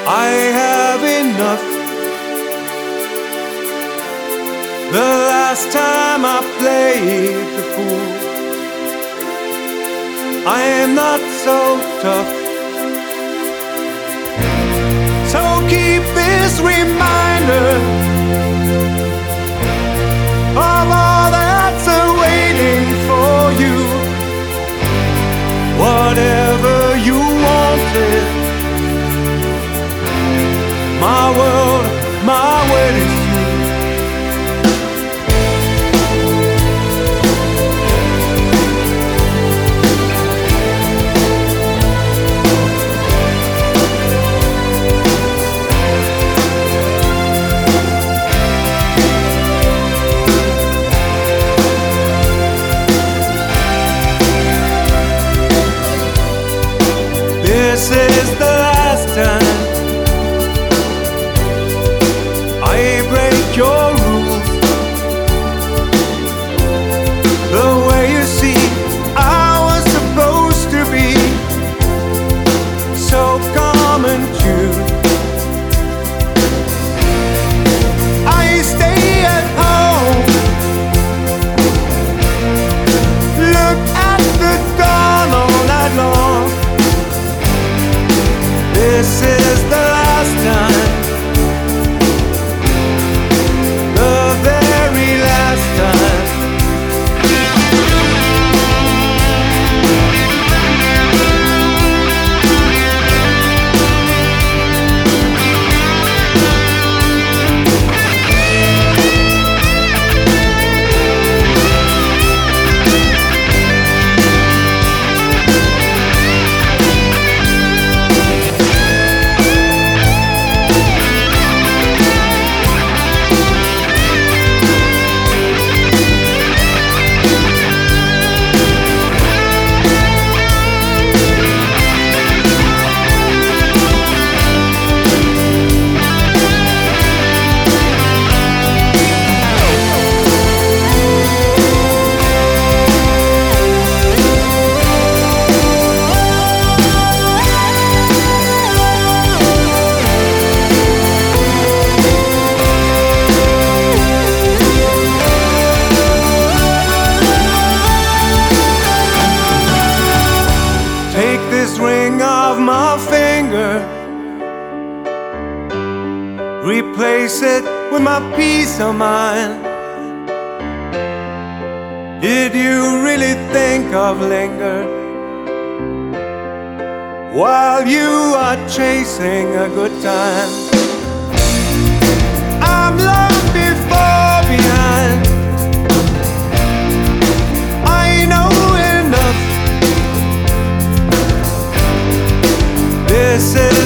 I have enough. The last time I played the fool, I am not so tough. So keep this reminder of all that's awaiting for you. Whatever you wanted, my world, my word is you. This is the last time I break your rules. The way you see I was supposed to be, so calm and true. I stay at home, look at the dawn all night long. This is the last time, the very last time. Take this ring off my finger, replace it with my peace of mind. Did you really think of linger while you are chasing a good time? I'm long before behind. I know enough. This is